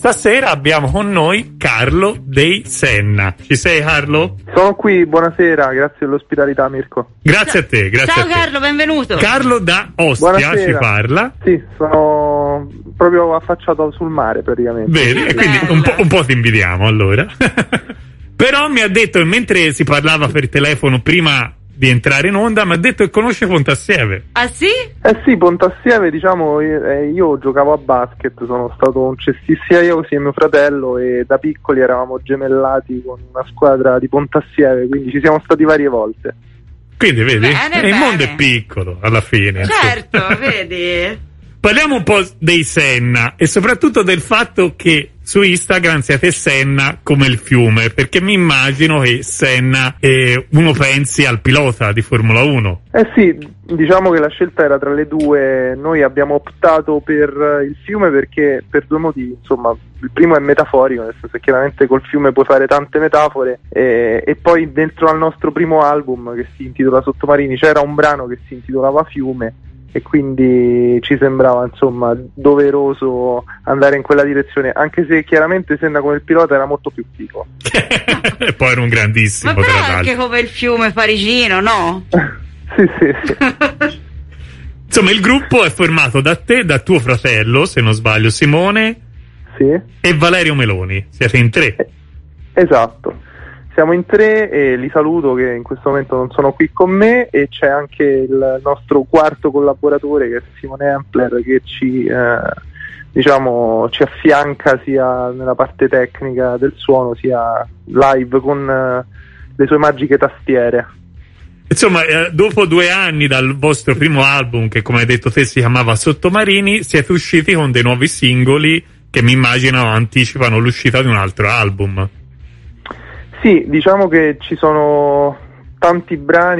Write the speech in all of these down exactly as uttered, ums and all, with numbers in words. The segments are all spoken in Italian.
stasera abbiamo con noi Carlo dei Senna. Ci sei, Carlo? Sono qui, buonasera, grazie dell'ospitalità, Mirko. Grazie a te, grazie Ciao a te. Carlo, benvenuto. Carlo da Ostia Buonasera. ci parla. Sì, sono proprio affacciato sul mare praticamente. Vedi, e quindi un po', un po' ti invidiamo allora. Però mi ha detto, mentre si parlava per telefono prima di entrare in onda, mi ha detto che conosce Pontassieve. Ah sì? Eh sì, Pontassieve, diciamo, io, eh, io giocavo a basket, sono stato un cestista io così e mio fratello, e da piccoli eravamo gemellati con una squadra di Pontassieve, quindi ci siamo stati varie volte. Quindi vedi, Bene, il bene. mondo è piccolo alla fine. Certo, vedi? Parliamo un po' dei Senna e soprattutto del fatto che su Instagram siete Senna come il fiume, perché mi immagino che Senna eh, uno pensi al pilota di Formula uno. Eh sì, diciamo che la scelta era tra le due, noi abbiamo optato per il fiume perché per due motivi, insomma, il primo è metaforico, nel senso che chiaramente col fiume puoi fare tante metafore, e, e poi dentro al nostro primo album che si intitola Sottomarini c'era un brano che si intitolava Fiume, e quindi ci sembrava insomma doveroso andare in quella direzione, anche se chiaramente Senna come il pilota era molto più figo. E poi era un grandissimo, Ma però tra è anche l'altro. come il fiume parigino, no? Sì, sì, sì. Insomma, il gruppo è formato da te, da tuo fratello, se non sbaglio, Simone, Sì, e Valerio Meloni. Siete in tre. esatto. Siamo in tre e li saluto che in questo momento non sono qui con me, e c'è anche il nostro quarto collaboratore che è Simone Empler che ci eh, diciamo ci affianca sia nella parte tecnica del suono sia live con eh, le sue magiche tastiere. Insomma, eh, dopo due anni dal vostro primo album, che come hai detto te si chiamava Sottomarini, siete usciti con dei nuovi singoli che mi immagino anticipano l'uscita di un altro album. Sì, diciamo che ci sono tanti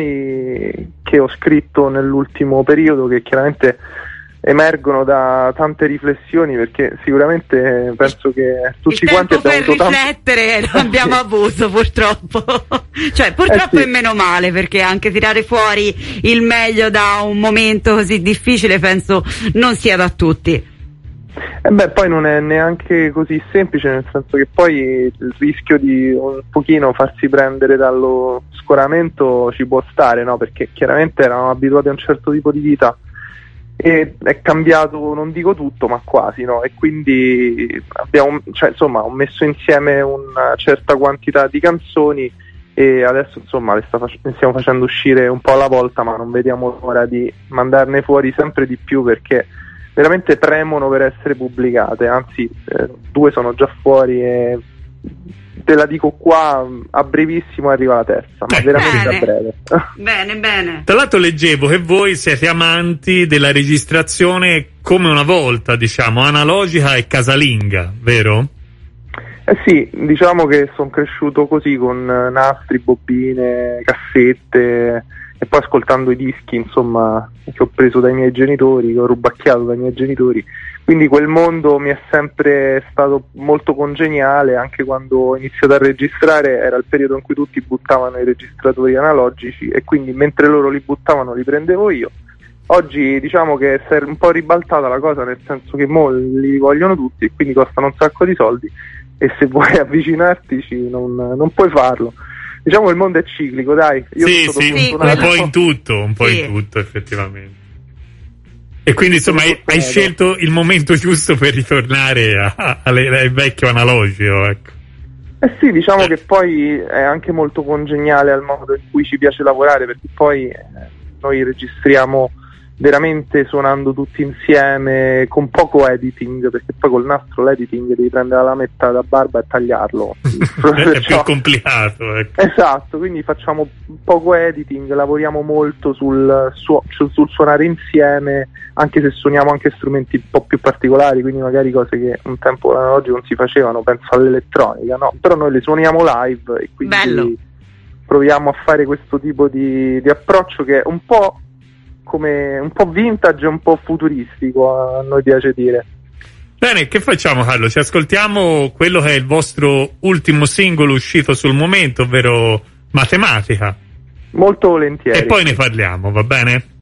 brani che ho scritto nell'ultimo periodo che chiaramente emergono da tante riflessioni, perché sicuramente penso che tutti il quanti tempo abbiamo per avuto riflettere lo abbiamo avuto purtroppo. Cioè purtroppo Eh sì. è meno male, perché anche tirare fuori il meglio da un momento così difficile penso non sia da tutti. E beh, poi non è neanche così semplice, nel senso che poi il rischio di un pochino farsi prendere dallo scoramento ci può stare, no? Perché chiaramente eravamo abituati a un certo tipo di vita e è cambiato, non dico tutto, ma quasi, no? E quindi abbiamo, cioè, insomma, ho messo insieme una certa quantità di canzoni e adesso insomma le, sta fac- le stiamo facendo uscire un po' alla volta, ma non vediamo l'ora di mandarne fuori sempre di più, perché veramente premono per essere pubblicate, anzi eh, due sono già fuori e te la dico qua, a brevissimo arriva la terza, ma Eh, veramente bene. a breve. Bene, bene. Tra l'altro leggevo che voi siete amanti della registrazione come una volta, diciamo, analogica e casalinga, vero? Eh sì, diciamo che sono cresciuto così con nastri, bobine, cassette, e poi ascoltando i dischi, insomma, che ho preso dai miei genitori, che ho rubacchiato dai miei genitori, quindi quel mondo mi è sempre stato molto congeniale. Anche quando ho iniziato a registrare era il periodo in cui tutti buttavano i registratori analogici, e quindi mentre loro li buttavano li prendevo io. Oggi diciamo che si è un po' ribaltata la cosa, nel senso che mo li vogliono tutti e quindi costano un sacco di soldi, e se vuoi avvicinartici non, non puoi farlo. Diciamo che il mondo è ciclico, dai. Io Sì, sono sì, Sì, un fortunato. po' in tutto, un po' Sì. in tutto effettivamente. E quindi insomma Sono hai, hai fortunato. scelto il momento giusto per ritornare a- a- alle- al vecchio analogico, ecco. Eh sì, diciamo che poi è anche molto congeniale al modo in cui ci piace lavorare, perché poi eh, noi registriamo veramente suonando tutti insieme, con poco editing, perché poi col nastro l'editing devi prendere la lametta da barba e tagliarlo. È più Perciò- complicato, ecco. Esatto, quindi facciamo poco editing, lavoriamo molto sul, suo- sul, sul suonare insieme, anche se suoniamo anche strumenti un po' più particolari, quindi magari cose che un tempo l'analogico non si facevano, penso all'elettronica, no? Però noi le suoniamo live e quindi Bello. proviamo a fare questo tipo di, di approccio che è un po' come un po' vintage e un po' futuristico, a noi piace dire. Bene, che facciamo, Carlo? Ci ascoltiamo quello che è il vostro ultimo singolo uscito sul momento, ovvero Matematica, Molto volentieri. e poi ne parliamo, va bene?